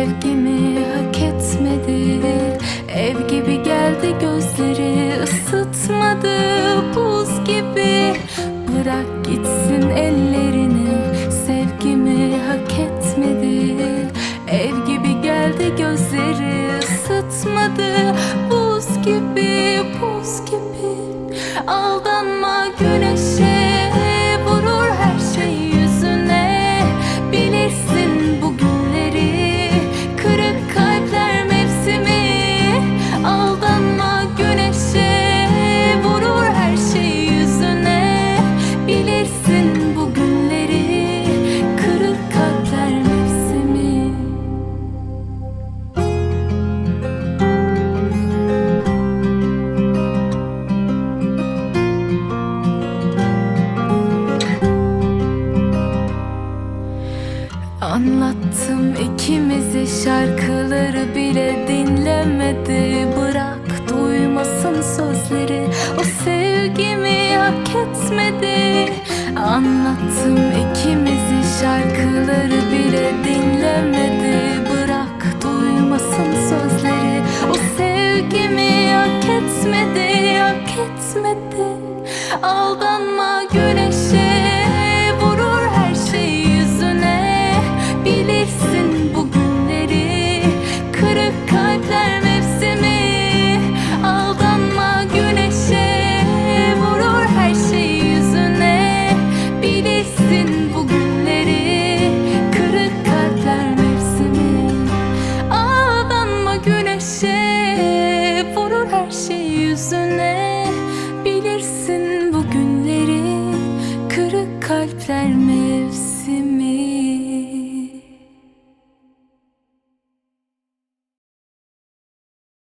sevgimi hak etmedi. Ev gibi geldi, gözleri ısıtmadı. Buz gibi bırak gitsin ellerini, sevgimi hak etmedi. Ev gibi geldi, gözleri ısıtmadı. Buz gibi, buz gibi. Aldanma güneşe, vurur her şey yüzüne. Bilirsin bu günleri, kırık kalpler mevsimi. Aldanma güneşe, vurur her şey yüzüne. Bilirsin bu günleri, kırık kalpler mevsimi. Anlattım ikimizi, şarkıları bile dinlemedi. Bırak duymasın sözleri, o sevgimi hak etmedi. Anlattım ikimizi, şarkıları bile dinlemedi. Bırak duymasın sözleri, o sevgimi hak etmedi, hak etmedi. Aldanma güneşe, vurur her şey yüzüne. Bilirsin bu günleri, kırık kalpler mevsimi. Aldanma güneşe, vurur her şey yüzüne. Bilirsin bu günleri, kırık kalpler mevsimi. Aldanma güneşe, vurur her şey yüzüne. Bilirsin bu günleri, kırık kalpler mevsimi.